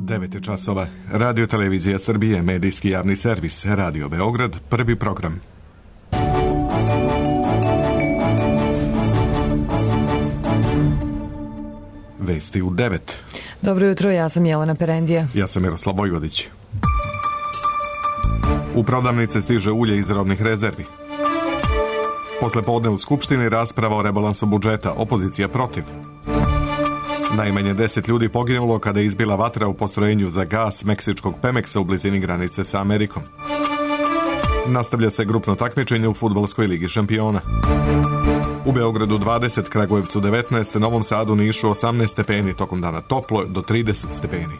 9 časova. Radio Televizija Srbije, medijski javni servis, Radio Beograd, prvi program. Vesti u 9. Dobro jutro, ja sam Jelena Perendija. Ja sam Miroslav Vojvodić. U prodavnice stiže ulje iz robnih rezervi. Posle podne u Skupštini rasprava o rebalansu budžeta, opozicija protiv. Najmanje 10 ljudi poginulo kada je izbila vatra u postrojenju za gas meksičkog Pemeksa u blizini granice sa Amerikom. Nastavlja se grupno takmičenje u fudbalskoj ligi šampiona. U Beogradu 20, Kragujevcu 19, Novom Sadu, Nišu 18 stepeni, tokom dana toplo do 30 stepeni.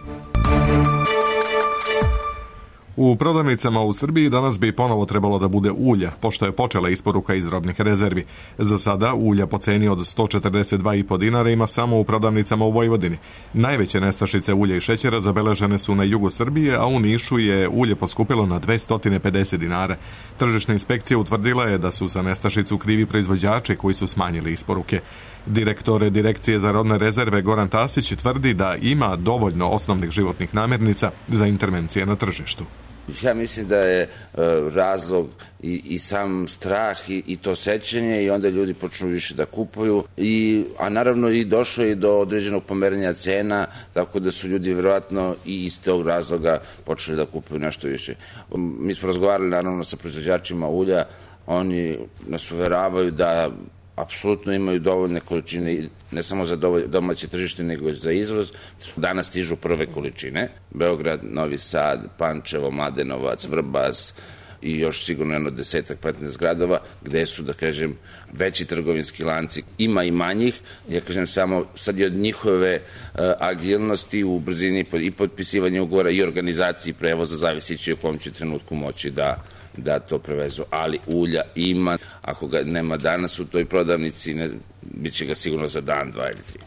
U prodavnicama u Srbiji danas bi ponovo trebalo da bude ulja, pošto je počela isporuka iz robnih rezervi. Za sada ulja po ceni od 142,5 dinara ima samo u prodavnicama u Vojvodini. Najveće nestašice ulja i šećera zabeležene su na jugu Srbije, a u Nišu je ulje poskupilo na 250 dinara. Tržišna inspekcija utvrdila je da su za nestašicu krivi proizvođači koji su smanjili isporuke. Direktor Direkcije za robne rezerve Goran Tasić tvrdi da ima dovoljno osnovnih životnih namirnica za intervencije na tržištu. Ja mislim da je razlog i sam strah i to sećanje i onda ljudi počnu više da kupuju, a naravno i došlo je do određenog pomeranja cena, tako da su ljudi vjerojatno i iz tog razloga počeli da kupuju nešto više. Mi smo razgovarali naravno sa proizvođačima ulja, oni nas uveravaju da apsolutno imaju dovoljne količine, ne samo za domaće tržište, nego i za izvoz. Danas stižu prve količine. Beograd, Novi Sad, Pančevo, Mladenovac, Vrbas i još sigurno jedno 10-15 gradova gde su, da kažem, veći trgovinski lanci. Ima i manjih, ja kažem samo sad je od njihove agilnosti u brzini i potpisivanja ugovora i organizaciji prevoza zavisići u kom će trenutku moći da to prevezu, ali ulja ima, ako ga nema danas u toj prodavnici, bit će ga sigurno za dan, 2 ili 3.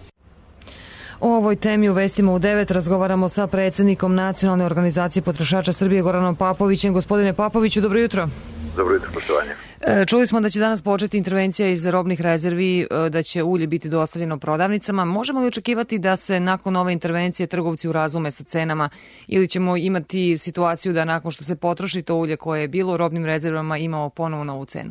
O ovoj temi u vestima u 9 razgovaramo sa predsjednikom Nacionalne organizacije potrošača Srbije Goranom Papovićem. Gospodine Papoviću, dobro jutro. Dobro jutro, poštovanje. Čuli smo da će danas početi intervencija iz robnih rezervi, da će ulje biti dostavljeno prodavnicama. Možemo li očekivati da se nakon ove intervencije trgovci urazume sa cenama ili ćemo imati situaciju da nakon što se potroši to ulje koje je bilo u robnim rezervama imamo ponovo novu cenu?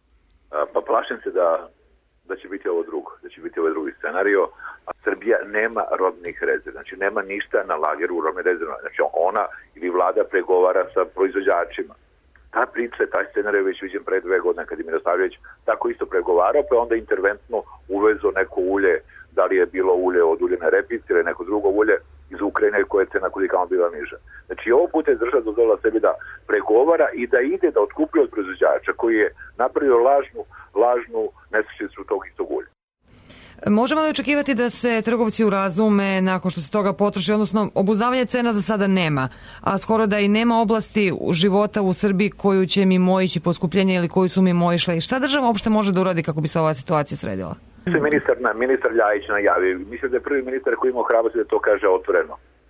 Pa plašim se da će biti ovo drugo, da će biti ovaj drugi scenario. A Srbija nema robnih rezervi, znači nema ništa na lageru u robnim rezervama. Znači ona ili vlada pregovara sa proizvođačima. Ta priča, taj scenarij je već viđen pre 2 godine kad je Miroslavljević tako isto pregovarao, pa onda interventno uvezo neko ulje, da li je bilo ulje od uljene repice ili neko drugo ulje iz Ukrajine koje je cena kudikamo bila niža. Znači ovo puta je država dozvolila sebi da pregovara i da ide da otkupuje od proizvođača koji je napravio lažnu nestašicu tog istog ulja. Možemo li očekivati da se trgovci urazume nakon što se toga potroši, odnosno obuzdavanje cena za sada nema, a skoro da i nema oblasti života u Srbiji koju će mimoići poskupljenje ili koju su mimoišle? I šta država uopšte može da uradi kako bi se ova situacija sredila? Ministar Ljajić najavio. Mislim da je prvi ministar koji ima hrabrosti da to kaže otvoreno.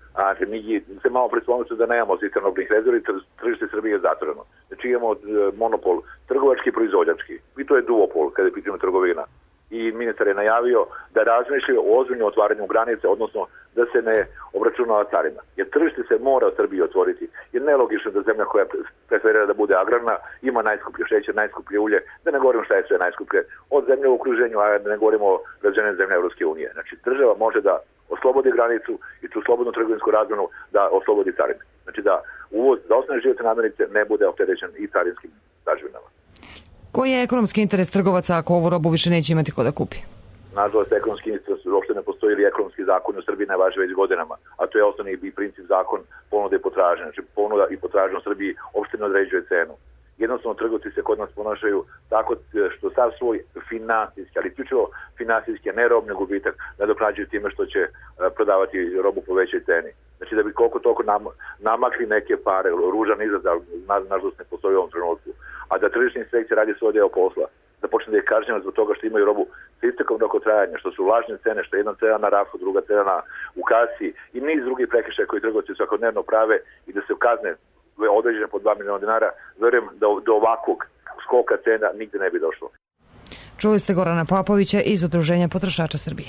Mi se malo predstavljamo da nemamo sistem robnih rezervi, tržište Srbije je zatvoreno. Znači imamo monopol trgovački i proizvođački. I to je duopol kada je pitanje trgovina. I ministar je najavio da razmišljaju o ozbiljnom otvaranju granice, odnosno da se ne obračunava carina. Jer tržište se mora u Srbiji otvoriti. Jer nelogično da zemlja koja preferira da bude agrarna ima najskuplje šećer, najskuplje ulje, da ne govorimo šta je sve najskuplje od zemlje u okruženju, a da ne govorimo o razvijenoj zemlje Evropske unije. Znači država može da oslobodi granicu i tu slobodnu trgovinsku razmenu da oslobodi carine. Znači da uvoz za osnovne životne namirnice ne bude opterećen i carinskim dažbinama. Koji je ekonomski interes trgovaca ako ovu robu više neće imati ko da kupi? Nažalost, ekonomski interes uopšte ne postoji ili ekonomski zakon u Srbiji ne važi već godinama, a to je osnovni i princip zakon ponude i potražnje. Znači ponuda i potražnja u Srbiji uopšte ne određuje cenu. Jednostavno trgovci se kod nas ponašaju tako što sav svoj finansijski, ali isključivo finansijski, ne robni gubitak, nadoknađuju time što će prodavati robu po većoj ceni. Znači da bi koliko toliko namakli neke pare, ružan izraz, nažalost ne postoji u ovom trenutku. A da tržišna inspekcija radi svoj deo posla, da počne da je kažnjava zbog toga što imaju robu sa istekom rokotrajanja, što su lažne cene, što je jedna cena na rafu, druga cena u kasi i niz drugih prekršaja koji trgovci svakodnevno prave i da se kazne određene po 2 miliona dinara, verujem da do ovakvog skoka cena nigde ne bi došlo. Čuli ste Gorana Papovića iz Udruženja potrošača Srbije.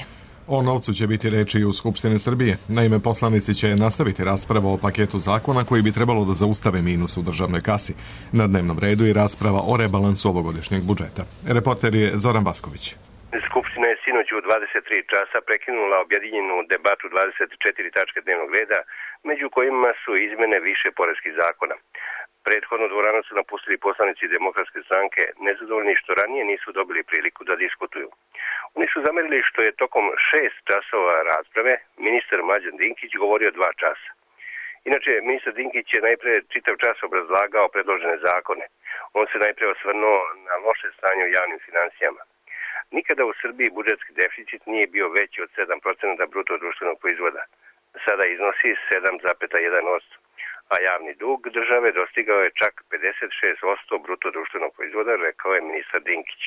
O novcu će biti reči i u Skupštini Srbije. Naime, poslanici će nastaviti raspravu o paketu zakona koji bi trebalo da zaustave minus u državnoj kasi. Na dnevnom redu i rasprava o rebalansu ovogodišnjeg budžeta. Reporter je Zoran Vasković. Skupština je sinoć u 23 časa prekinula objedinjenu debatu 24 tačke dnevnog reda, među kojima su izmene više poreskih zakona. Prethodnu dvoranu su napustili poslanici Demokratske stranke, nezadovoljni što ranije nisu dobili priliku da diskutuju. Oni su zamerili što je tokom 6 časova rasprave ministar Mlađan Dinkić govorio 2 časa. Inače, ministar Dinkić je najpre čitav čas obrazlagao predložene zakone. On se najpre osvrnuo na loše stanje u javnim financijama. Nikada u Srbiji budžetski deficit nije bio veći od 7% bruto društvenog proizvoda. Sada iznosi 7,1%, a javni dug države dostigao je čak 56% bruto društvenog proizvoda, rekao je ministar Dinkić.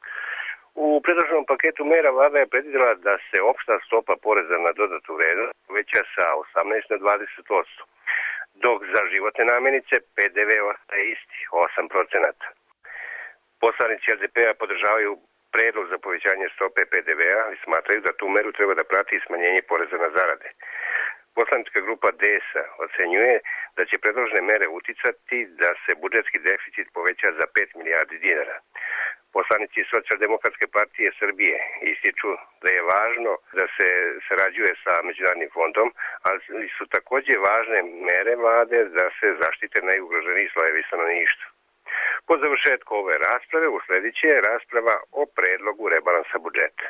U predloženom paketu mera vlada je predvidela da se opšta stopa poreza na dodatu vrednost poveća sa 18 na 20%, dok za životne namirnice PDV ostaje isti, 8%. Poslanici LDP-a podržavaju predlog za povećanje stope PDV-a i smatraju da tu meru treba da prati smanjenje poreza na zarade. Poslanička grupa DS-a ocenjuje da će predložene mere uticati da se budžetski deficit poveća za 5 milijardi dinara. Poslanici Socijaldemokratske partije Srbije ističu da je važno da se sarađuje sa Međunarodnim fondom, ali su takođe važne mere vlade da se zaštite najugroženiji slojevi stanovništva. Po završetku ove rasprave uslediće rasprava o predlogu rebalansa budžeta.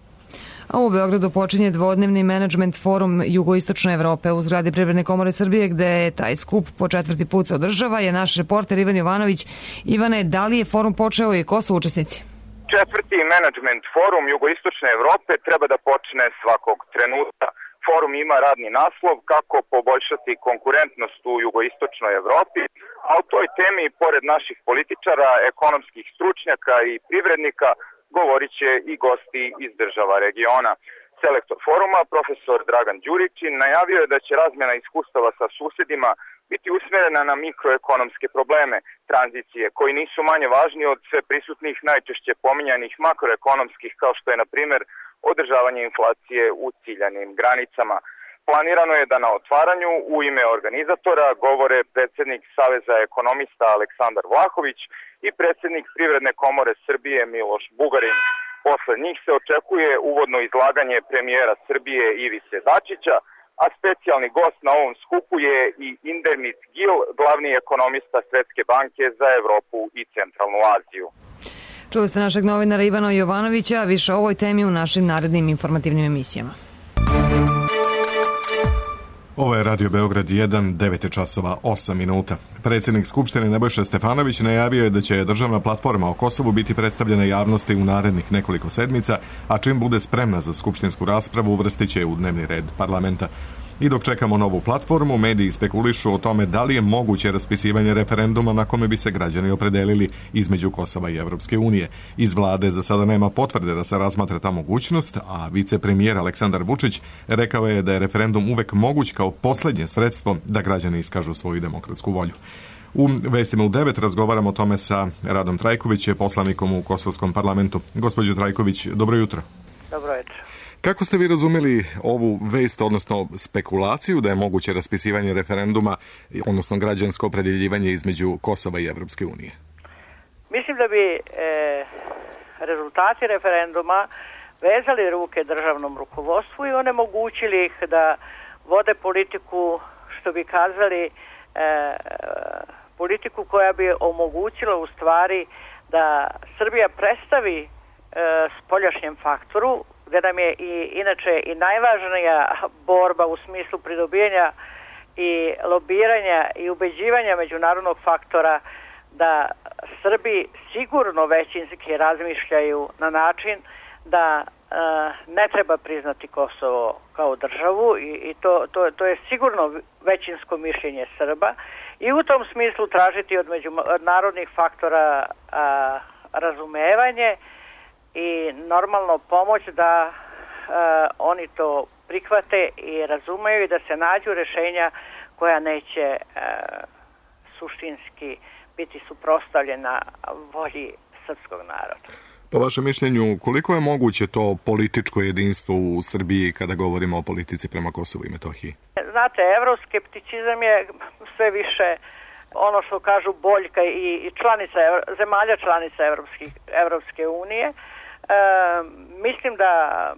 A u Beogradu počinje dvodnevni menadžment forum Jugoistočne Evrope u zgradi Privredne komore Srbije, gde je taj skup po 4. put se održava, je naš reporter Ivan Jovanović. Ivane, da li je forum počeo i ko su učesnici? 4. menadžment forum Jugoistočne Evrope treba da počne svakog trenutka. Forum ima radni naslov kako poboljšati konkurentnost u Jugoistočnoj Evropi, a o toj temi, pored naših političara, ekonomskih stručnjaka i privrednika, govorit će i gosti iz država regiona. Selektor foruma, profesor Dragan Đurićin, najavio je da će razmjena iskustava sa susedima biti usmjerena na mikroekonomske probleme, tranzicije, koji nisu manje važni od sve prisutnih najčešće pominjanih makroekonomskih, kao što je, na primjer, održavanje inflacije u ciljanim granicama. Planirano je da na otvaranju u ime organizatora govore predsjednik Saveza ekonomista Aleksandar Vlahović i predsjednik Privredne komore Srbije Miloš Bugarin. Posle njih se očekuje uvodno izlaganje premijera Srbije Ivice Dačića, a specijalni gost na ovom skupu je i Indermit Gil, glavni ekonomista Svetske banke za Evropu i Centralnu Aziju. Čuli ste našeg novinara Ivana Jovanovića, više o ovoj temi u našim narednim informativnim emisijama. Ovo je Radio Beograd 1, 9 časova 8 minuta. Predsjednik Skupštine Nebojša Stefanović najavio je da će državna platforma o Kosovu biti predstavljena javnosti u narednih nekoliko sedmica, a čim bude spremna za skupštinsku raspravu uvrstit će je u dnevni red parlamenta. I dok čekamo novu platformu, mediji spekulišu o tome da li je moguće raspisivanje referenduma na kome bi se građani opredelili između Kosova i Evropske unije. Iz vlade za sada nema potvrde da se razmatra ta mogućnost, a vicepremijer Aleksandar Vučić rekao je da je referendum uvek moguć kao poslednje sredstvo da građani iskažu svoju demokratsku volju. U vestima u 9 razgovaramo o tome sa Radom Trajković, poslanikom u Kosovskom parlamentu. Gospođo Trajković, dobro jutro. Dobro jutro. Kako ste vi razumeli ovu vest, odnosno spekulaciju da je moguće raspisivanje referenduma, odnosno građansko opredjeljivanje između Kosova i Evropske unije? Mislim da bi rezultati referenduma vezali ruke državnom rukovodstvu i onemogućili ih da vode politiku, što bi kazali, politiku koja bi omogućila u stvari da Srbija predstavi spoljašnjem faktoru, gdje nam je inače i najvažnija borba u smislu pridobijanja i lobiranja i ubeđivanja međunarodnog faktora da Srbi sigurno većinski razmišljaju na način da ne treba priznati Kosovo kao državu i to je sigurno većinsko mišljenje Srba i u tom smislu tražiti od međunarodnih faktora razumevanje i normalno pomoć da oni to prihvate i razumeju i da se nađu rješenja koja neće suštinski biti suprotstavljena volji srpskog naroda. Po vašem mišljenju, koliko je moguće to političko jedinstvo u Srbiji kada govorimo o politici prema Kosovu i Metohiji? Znate, evroskepticizam je sve više ono što kažu boljka i zemalja članica Evropske unije. Mislim da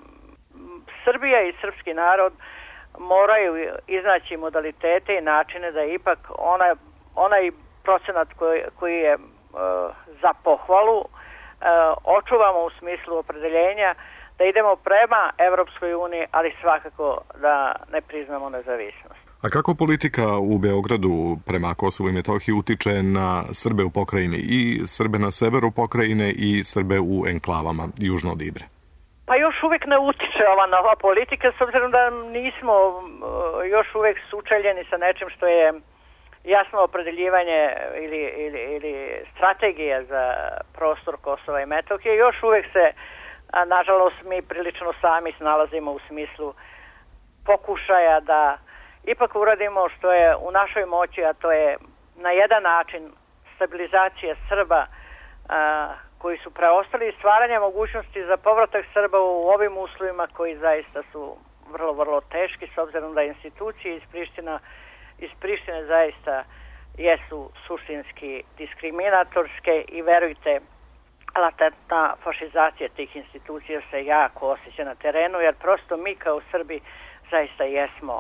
Srbija i srpski narod moraju iznaći modalitete i načine da ipak onaj procenat koji je za pohvalu očuvamo u smislu opredeljenja da idemo prema Evropskoj uniji, ali svakako da ne priznamo nezavisnost. A kako politika u Beogradu prema Kosovu i Metohiji utiče na Srbe u pokrajini i Srbe na severu pokrajine i Srbe u enklavama južno od Ibre? Pa još uvijek ne utiče ova nova politika, s obzirom da nismo još uvijek sučeljeni sa nečim što je jasno opredeljivanje ili strategija za prostor Kosova i Metohije. Još uvijek se, nažalost, mi prilično sami snalazimo u smislu pokušaja da ipak uradimo što je u našoj moći, a to je na jedan način stabilizacija Srba koji su preostali i stvaranje mogućnosti za povratak Srba u ovim uslovima koji zaista su vrlo, vrlo teški, s obzirom da institucije iz Prištine zaista jesu suštinski diskriminatorske i verujte, latentna fašizacija tih institucija se jako osjeća na terenu, jer prosto mi kao Srbi zaista jesmo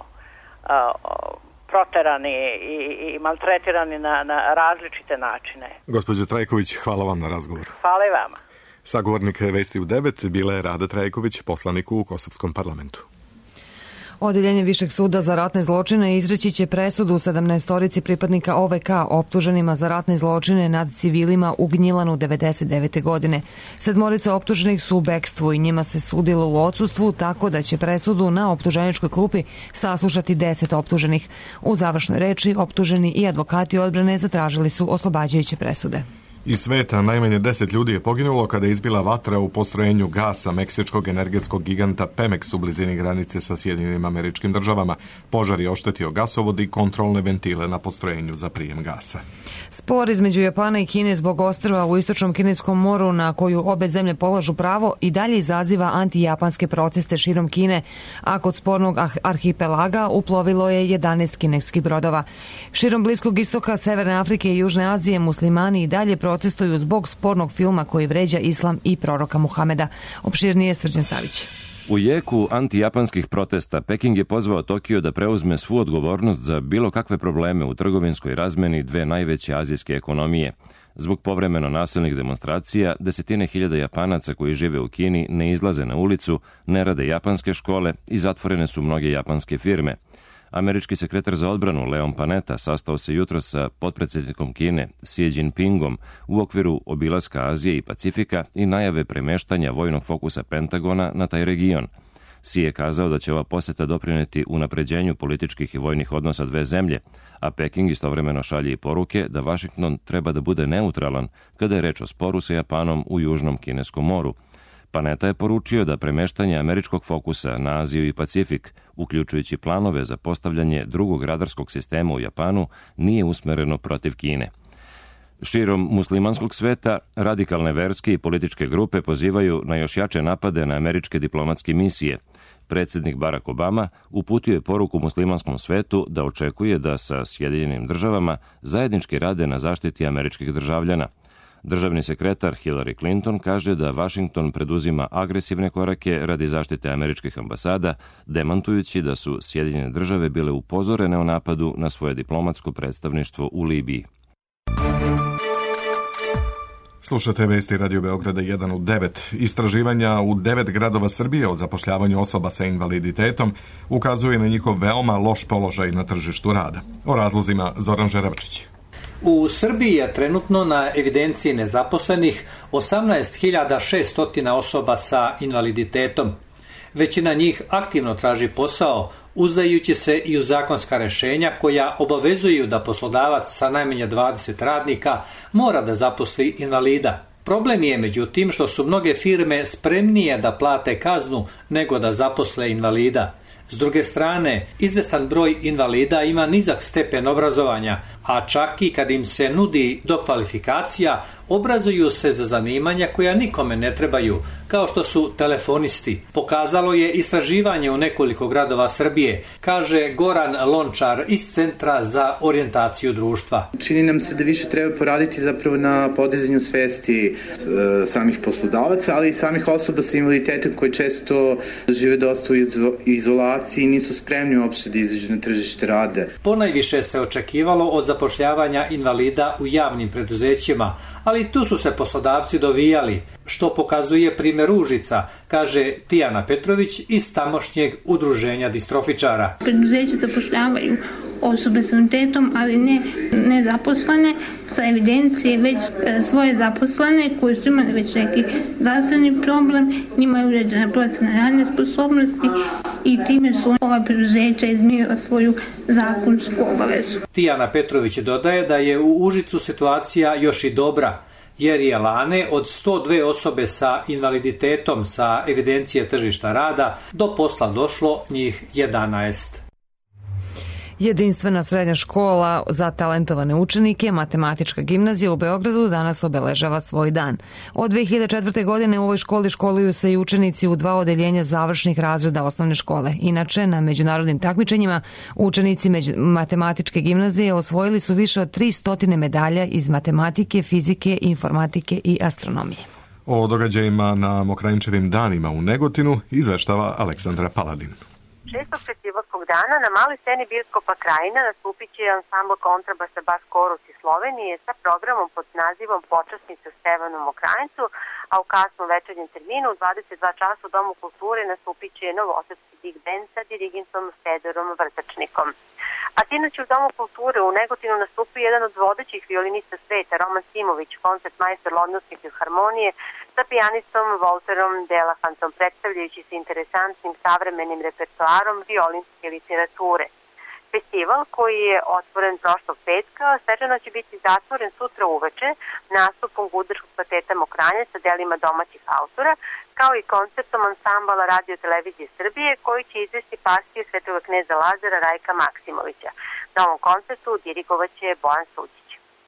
proterani i maltretirani na različite načine. Gospođo Trajković, hvala vam na razgovoru. Hvala i vama. Sagovornik Vesti u 9 bila je Rada Trajković, poslanik u Kosovskom parlamentu. Odeljenje Višeg suda za ratne zločine izreći će presudu 17 pripadnika OVK optuženima za ratne zločine nad civilima u Gnjilanu 1999. godine. 7 optuženih su u bekstvu i njima se sudilo u odsustvu, tako da će presudu na optuženičkoj klupi saslušati 10 optuženih. U završnoj reči optuženi i advokati odbrane zatražili su oslobađajuće presude. Iz sveta najmanje 10 ljudi je poginulo kada je izbila vatra u postrojenju gasa meksičkog energetskog giganta Pemex u blizini granice sa Sjedinjenim Američkim Državama. Požar je oštetio gasovod i kontrolne ventile na postrojenju za prijem gasa. Spor između Japana i Kine zbog ostrva u istočnom kineskom moru na koju obe zemlje polažu pravo i dalje izaziva antijapanske proteste širom Kine, a kod spornog arhipelaga uplovilo je 11 kineskih brodova. Širom Bliskog istoka, Severne Afrike i Južne Azije muslimani i dalje protestuju zbog spornog filma koji vređa islam i proroka Muhameda. Opširnije Srđan Savić. U jeku antijapanskih protesta Peking je pozvao Tokio da preuzme svu odgovornost za bilo kakve probleme u trgovinskoj razmeni dve najveće azijske ekonomije. Zbog povremeno nasilnih demonstracija, desetine hiljada Japanaca koji žive u Kini ne izlaze na ulicu, ne rade japanske škole i zatvorene su mnoge japanske firme. Američki sekretar za odbranu Leon Panetta sastao se jutros sa potpredsjednikom Kine Xi Jinpingom u okviru obilaska Azije i Pacifika i najave premeštanja vojnog fokusa Pentagona na taj region. Xi je kazao da će ova poseta doprineti unapređenju političkih i vojnih odnosa dve zemlje, a Peking istovremeno šalje i poruke da Vašington treba da bude neutralan kada je reč o sporu sa Japanom u Južnom Kineskom moru. Panetta je poručio da premeštanje američkog fokusa na Aziju i Pacifik, uključujući planove za postavljanje drugog radarskog sistema u Japanu, nije usmereno protiv Kine. Širom muslimanskog sveta, radikalne verske i političke grupe pozivaju na još jače napade na američke diplomatske misije. Predsjednik Barack Obama uputio je poruku muslimanskom svetu da očekuje da sa Sjedinjenim Državama zajednički rade na zaštiti američkih državljana. Državni sekretar Hillary Clinton kaže da Washington preduzima agresivne korake radi zaštite američkih ambasada, demantujući da su Sjedinjene Države bile upozorene o napadu na svoje diplomatsko predstavništvo u Libiji. Slušate Vesti Radio Beograda 1 u 9. Istraživanja u 9 gradova Srbije o zapošljavanju osoba sa invaliditetom ukazuje na njihov veoma loš položaj na tržištu rada. O razlozima Zoran Žeravčić. U Srbiji je trenutno na evidenciji nezaposlenih 18.600 osoba sa invaliditetom. Većina njih aktivno traži posao, uzdajući se i u zakonska rešenja koja obavezuju da poslodavac sa najmanje 20 radnika mora da zaposli invalida. Problem je međutim što su mnoge firme spremnije da plate kaznu nego da zaposle invalida. S druge strane, izvestan broj invalida ima nizak stepen obrazovanja, a čak i kad im se nudi dokvalifikacija, obrazuju se za zanimanja koja nikome ne trebaju, kao što su telefonisti. Pokazalo je istraživanje u nekoliko gradova Srbije, kaže Goran Lončar iz Centra za orijentaciju društva. Čini nam se da više treba poraditi zapravo na podizanju svesti samih poslodavaca, ali i samih osoba sa invaliditetom koji često žive dosta u izolaciji i nisu spremni uopšte da izađu na tržište rada. Ponajviše se očekivalo od zapošljavanja invalida u javnim preduzećima, ali tu su se poslodavci dovijali, što pokazuje primjer Užica, kaže Tijana Petrović iz tamošnjeg udruženja distrofičara. Preduzeće zapošljavaju osobe s invaliditetom, ali ne zaposlene sa evidencije, već svoje zaposlene koji su imali već neki zdravstveni problem, njima je uređena procena radne sposobnosti i time su ova preduzeća izmirila svoju zakonsku obavezu. Tijana Petrović dodaje da je u Užicu situacija još i dobra, jer je lane od 102 osobe sa invaliditetom sa evidencije tržišta rada do posla došlo njih 11. Jedinstvena srednja škola za talentovane učenike, Matematička gimnazija u Beogradu, danas obeležava svoj dan. Od 2004. godine u ovoj školi školuju se i učenici u 2 odeljenja završnih razreda osnovne škole. Inače, na međunarodnim takmičenjima učenici Matematičke gimnazije osvojili su više od 300 medalja iz matematike, fizike, informatike i astronomije. O događajima na Mokranjčevim danima u Negotinu izveštava Aleksandra Paladin. 6. festivalskog dana na maloj sceni bioskopa Krajina nastupit će ansambl kontrabasa Bas Korus iz Slovenije sa programom pod nazivom Počasnica Stevanu Mokranjcu, a u kasnom večernjem terminu u 22 časa u Domu kulture nastupit će novosadski big band sa dirigentom Fedorom Vrtačnikom. A sinoć u Domu kulture u Negotinu nastupio jedan od vodećih violinista sveta, Roman Simović, koncertmajstor Londonske filharmonije, sa pijanistom Walterom Delahantom, predstavljajući se interesantnim savremenim repertoarom violinske literature. Festival, koji je otvoren prošlog petka, svečano će biti zatvoren sutra uveče nastupom gudarskog kvarteta Mokranjac sa delima domaćih autora, kao i koncertom ansambala Radio televizije Srbije, koji će izvesti partiju Svetoga kneza Lazara Rajka Maksimovića. Na ovom koncertu dirigovaće Bojan Suđić.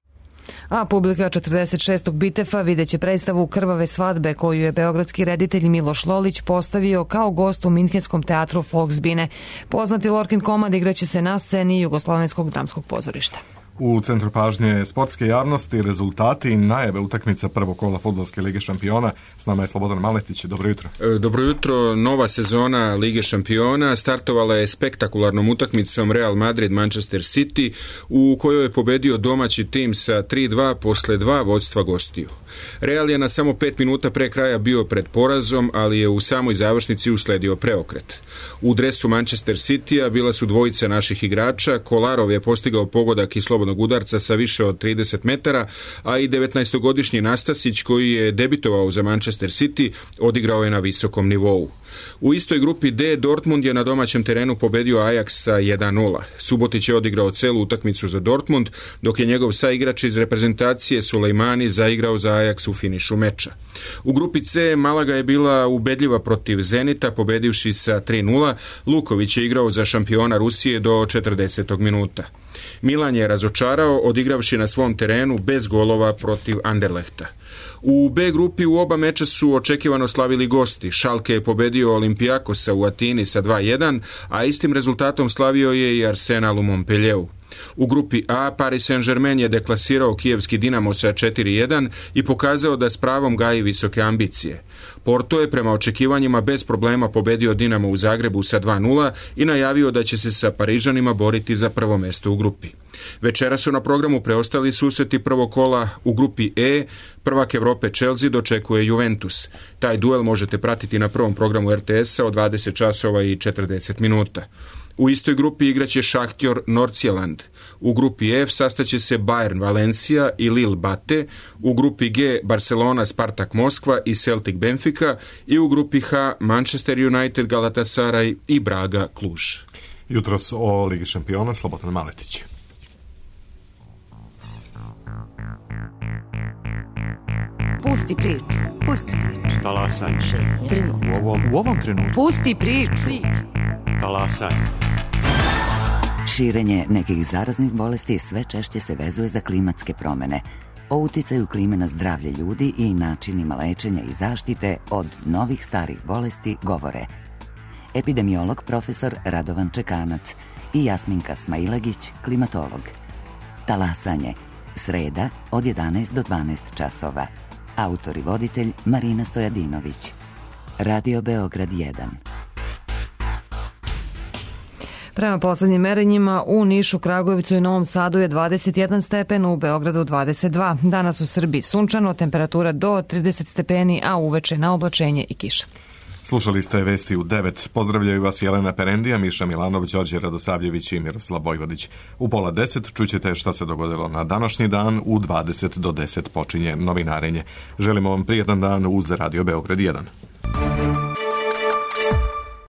A publika 46. Bitefa videće predstavu Krvave svadbe koju je beogradski reditelj Miloš Lolić postavio kao gost u Minhenskom teatru Volksbühne. Poznati Lorkin komad igraće se na sceni Jugoslovenskog dramskog pozorišta. U centru pažnje sportske javnosti rezultati i najave utakmica prvog kola Fudbalske lige šampiona. S nama je Slobodan Maletić. Dobro jutro. Dobro jutro. Nova sezona Lige šampiona startovala je spektakularnom utakmicom Real Madrid-Manchester City, u kojoj je pobedio domaći tim sa 3-2 posle 2 vodstva gostiju. Real je na samo 5 minuta pre kraja bio pred porazom, ali je u samoj završnici usledio preokret. U dresu Manchester Citya bila su dvojica naših igrača. Kolarov je postigao pogodak i slobodnog udarca sa više od 30 metara, a i 19-godišnji Nastasić, koji je debitovao za Manchester City, odigrao je na visokom nivou. U istoj grupi D Dortmund je na domaćem terenu pobedio Ajax sa 1-0. Subotić je odigrao celu utakmicu za Dortmund, dok je njegov saigrač iz reprezentacije Sulejmani zaigrao za Ajax u finišu meča. U grupi C Malaga je bila ubedljiva protiv Zenita, pobedivši sa 3-0. Luković je igrao za šampiona Rusije do 40. minuta. Milan je razočarao, odigravši na svom terenu bez golova protiv Anderlehta. U B grupi u oba meča su očekivano slavili gosti. Schalke je pobedio Olympiakosa u Atini sa 2-1, a istim rezultatom slavio je i Arsenal u Montpellieru. U grupi A Paris Saint-Germain je deklasirao kijevski Dinamo sa 4-1 i pokazao da s pravom gaji visoke ambicije. Porto je prema očekivanjima bez problema pobedio Dinamo u Zagrebu sa 2-0 i najavio da će se sa Parižanima boriti za prvo mesto u grupi. Večera su na programu preostali susreti prvog kola. U grupi E prvak Evrope Chelsea dočekuje Juventus. Taj duel možete pratiti na prvom programu RTS-a od 20 časova i 40 minuta. U istoj grupi igraće Šahtjor Nordsjælland. U grupi F sastaće se Bayern Valencia i Lille Bate. U grupi G Barcelona Spartak Moskva i Celtic Benfica. I u grupi H Manchester United Galatasaray i Braga Kluž. Jutros o Ligi šampiona Slobodan Maletić. Pusti priču. Pusti priču. Talasaj. U ovom trenutku. Pusti priču. Talasaj. Širenje nekih zaraznih bolesti sve češće se vezuje za klimatske promene. o uticaju klime na zdravlje ljudi i načinima lečenja i zaštite od novih starih bolesti govore epidemiolog profesor Radovan Čekanac i Jasminka Smailagić, klimatolog. Talasanje, sreda od 11 do 12 časova. Autor i voditelj Marina Stojadinović. Radio Beograd 1. Prema poslednjim merenjima u Nišu, Kragujevcu i Novom Sadu je 21 stepen, u Beogradu 22. Danas u Srbiji sunčano, temperatura do 30 stepeni, a uveče na oblačenje i kiša. Slušali ste vesti u 9. Pozdravljaju vas Jelena Perendija, Miša Milanov, Đorđe Radosavljević i Miroslav Vojvodić. U 9:30 čućete šta se dogodilo na današnji dan, u 20 do 10 počinje novinarenje. Želimo vam prijetan dan uz Radio Beograd 1.